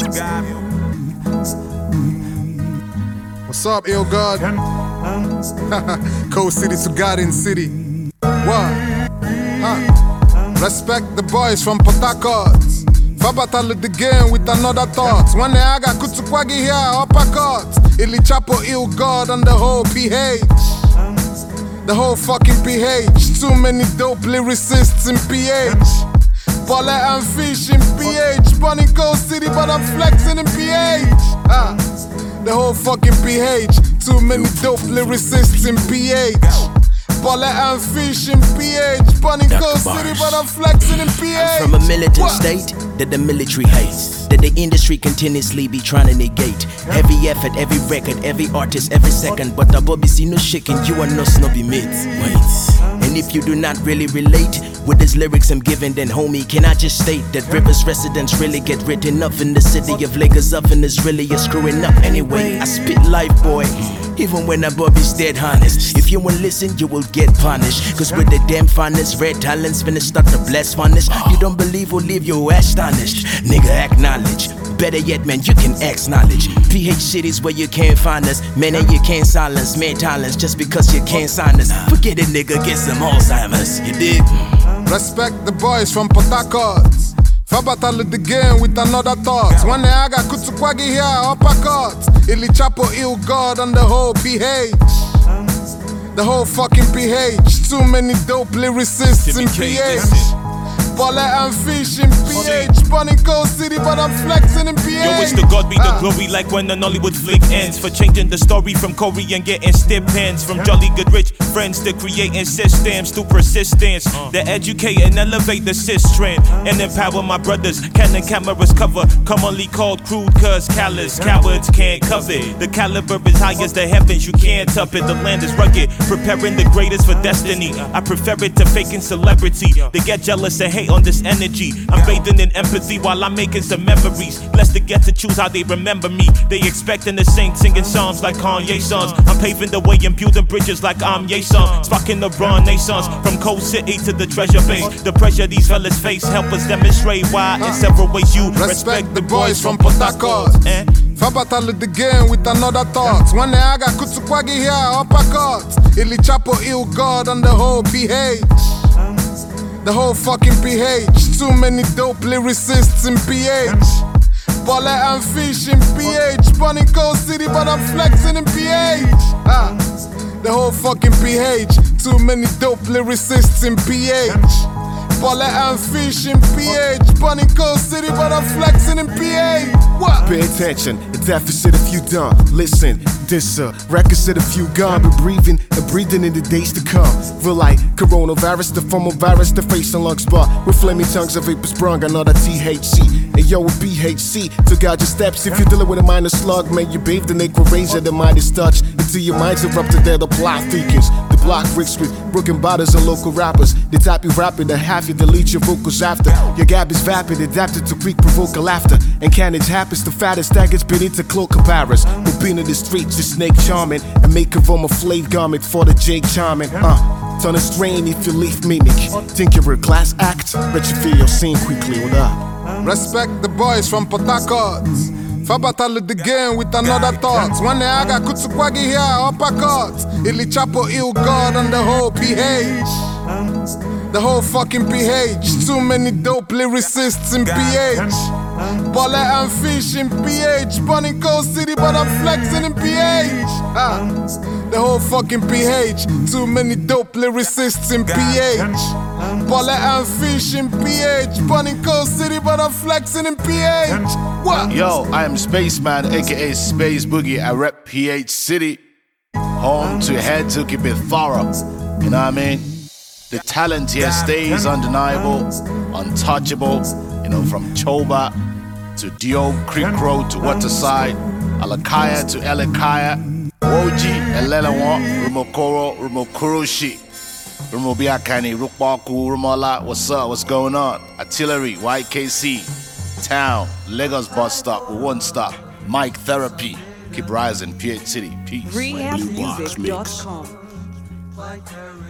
What's up, Ill God? Cold City to Garden City. What? Respect the boys from Port Harcourt. Fabata look the game with another thought. One day I got Kutukwagi here, uppercut. Illy Chapo, Ill God, and the whole PH. The whole fucking PH. Too many dope lyricists in PH. Bullet and fish in PH. Bunny Cold City, but I'm flexing in PH. The whole fucking PH. Too many dope lyricists in PH. Bullet and fish in PH. Bunny Cold City, but I'm flexing in PH. I'm from a militant state that the military hates, that the industry continuously be trying to negate. Heavy effort, every record, every artist, every second. But the Bobby see no shaking, you are no snobby mates. Wait. And if you do not really relate with these lyrics I'm giving, then homie, can I just state that Rivers residents really get written up in the city of Lagos up and is really a screwing up anyway. I spit life, boy, even when a Bobby's dead honest. If you won't listen, you will get punished. Cause with the damn finest, red talents finna start to bless funnest. You don't believe or leave your astonished. Nigga, acknowledge. Better yet, man, you can acknowledge. PH cities where you can't find us. Man, and you can't silence man talents just because you can't sign us. Forget it, nigga, get some Alzheimer's. You dig? Respect the boys from Port Harcourt. Fabata look the game with another thought. One day I got Kutukwagi here, uppercut. Illy Chapo, Ill God, and the whole PH. The whole fucking PH. Too many dope lyricists in PH. Bullet and fish in PH. Bunny Cold City, but I'm flexing in PH. Yo, it's the God be the glory, like when an Hollywood flick ends. For changing the story from Corey and getting stipends. From jolly good rich friends to creating systems through persistence. That educate and elevate the cis trend. And empower my brothers. Canon cameras cover, commonly called crude cause callous. Cowards can't cover it. The caliber is high as the heavens, you can't up it. The land is rugged, preparing the greatest for destiny. I prefer it to faking celebrity. They get jealous and hate on this energy. I'm bathing in empathy while I'm making some memories. Blessed to get to choose how they remember me. They expecting the saints singing psalms like Kanye songs. I'm paving the way and building bridges like I'm Ye-son. Sparking the Renaissance from Cold City to the treasure base. The pressure these fellas face help us demonstrate why in several ways you respect the boys from Port Harcourt. Fabata look the game with another thought. One day I got Kutukwagi here, uppercut. Illy Chapo, Ill God, and the whole PH. The whole fucking PH. Too many dope lyricists in PH. Bullet and fish in PH. Bunny Cold City, but I'm flexing in PH. The whole fucking PH. Too many dope lyricists in PH. Bullet and fish in PH. Bunny Cold City, but I'm flexing in PH. What? Pay attention, the deficit if you done. Listen, this records if you gone. Been breathing and breathing in the days to come. Feel like coronavirus, the formal virus, the face and lungs bar. With flaming tongues of vapor sprung, another THC. And yo, with BHC, took out your steps. If you're dealing with a minor slug, man, you bathe the naked razor, the mind is touched. Until your mind's erupted there, the plot thickens. The block rich with broken bottles and local rappers. They type you rapping, then half you delete your vocals after. Your gab is vapid, adapted to quick provoke a laughter. And cannons happens, the fattest daggers been into cloak comparers. But being in the streets, just snake charming. And make a form a flayed garment for the Jake charming. Turn a strain if you leave mimic. Think you're a class act, bet you feel your scene quickly. What up? Respect the boys from Port Harcourt. Fabata look the game with another thought. One day I got Kutukwagi here, uppercut. Illy Chapo, Ill God, and the whole PH. The whole fucking PH. Too many dope lyricists in PH. Bullet and fish in PH. Bunny Cold City, but I'm flexing in PH. The whole fucking PH. Too many dope lyricists in PH. Bullet and fish in PH. Bunny Cold City, but I'm flexing in PH. What? Yo, I am Spaceman, aka Space Boogie. I rep PH City. Home to head to keep it thorough. You know what I mean? The talent here stays undeniable, untouchable. You know, from Choba to Dio Creek Road to Waterside, Alakaya to Elekaya, Woji, Elelewa, Rumokoro, Rumokuroshi, Rumobiakani, Rukbaku, Rumola. What's up? What's going on? Artillery, YKC, Town, Lagos bus stop with one stop. Mic Therapy. Keep rising, PH City. Peace. Rehabmusic.com.